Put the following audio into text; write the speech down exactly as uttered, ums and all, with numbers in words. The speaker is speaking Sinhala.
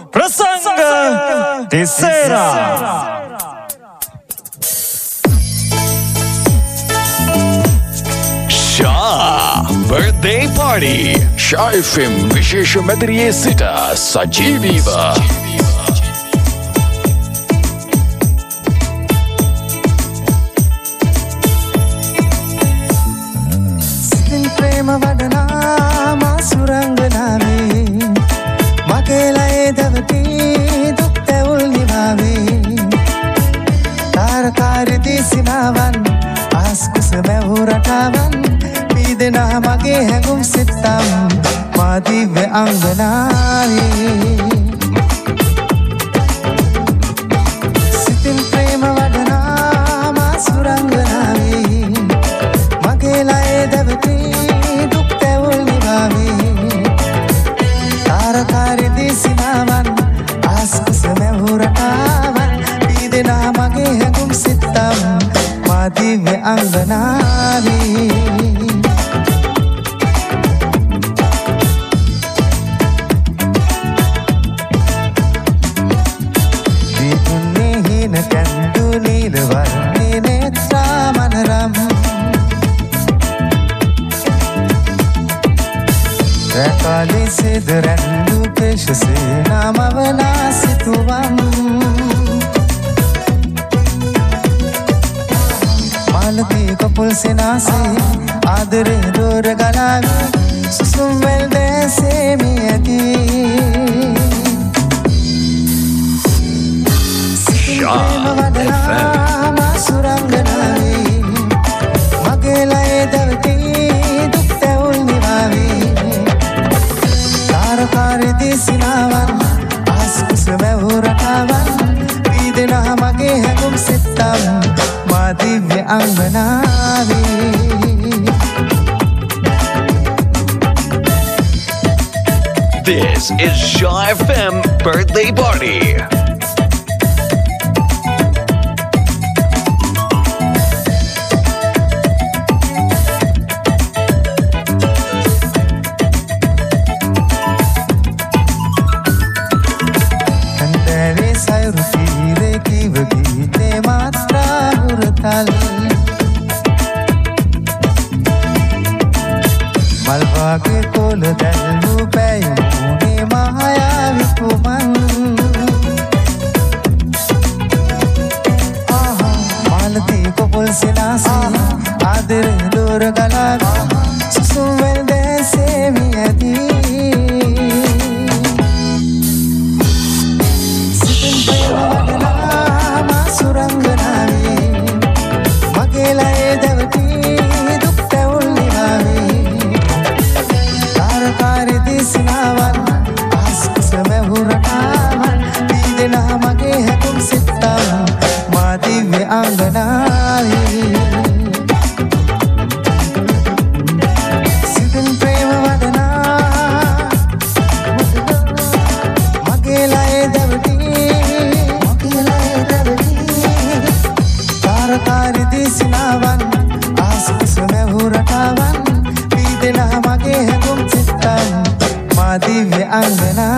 ප්‍රසංග Tissera. Shah birthday party. Shah F M විශේෂ මැදිරියේ සිට සජීවීව සිතින් ප්‍රේම වඩනා මා සුරංගනාවේ මගේ ලයේ දවටි දුක් තැවුල් නිවාවේ තාරකාරි දිසිනාවන් ආස්කුස මැවූ රටාවන් පීදෙනා මගේ හැඟුම් සිත්තම් මා දිව්‍ය අංගනාවේ සිතින් ප්‍රේම වඩනා මා සුරංගනාවේ මගේ ලයේ දවටි දුක් තැවුල් නිවාවේ තාරකාරි දිසිනාවන් ආස්කුස මැවූ රටාවන් පීදෙනා මගේ හැඟුම් සිත්තම් මා දිව්‍ය අංගනාවේ දීපුන්නේ හින කැන්දු නීල වර්ණේ නේත්‍රා මනරම් රැකාලි සිද රැන්දු පේශසේ නාමවනා සිතුවම් මාලතී කපුල් සෙනාසේ ආදරේ දොර ගලාවේ සුසුම් වෙල් දැසේ මී ඇති Shah F M සුරංගනාවේ මගේ ලයේ දවටි දුක් තැවුල් නිවාවේ තාරකාරි දිසිනාවන් ආස්කුස මැවූ රටාවන් පීදෙනා මගේ හැඟුම් සිත්තම් මා දිව්‍ය අංගනාවේ This is Shah F M birthday party. කන්දරේ සයුරු තීරේ කිව ගීතේ මාත්‍රා හුරතල් මල්වාගේ කොළ දැල්වූ පැයුනේ මහයාවි කුමන් මාලතී කොපුල් සෙනාසේ ආදරේ දොර ගලාවේ සුසුම් වෙල් දැසේ මී ඇති සුරංගනාවේ මගේ ලයේ දවටි දුක් තැවුල් නිවාවේ තාරකාරි දිසිනාවන් ආස්කුස මැවූ රටාවන් පීදෙනා මගේ හැඟුම් සිත්තම් මා දිව්‍ය අංගනාවේ සිතින් ප්‍රේම වඩනා මගේ ලයේ දවටි තාරකාරි දිසිනාවන් ආස්කුස මැවූ රටාවන් පීදෙනා මගේ හැඟුම් සිත්තම් මා දිව්‍ය අංගනා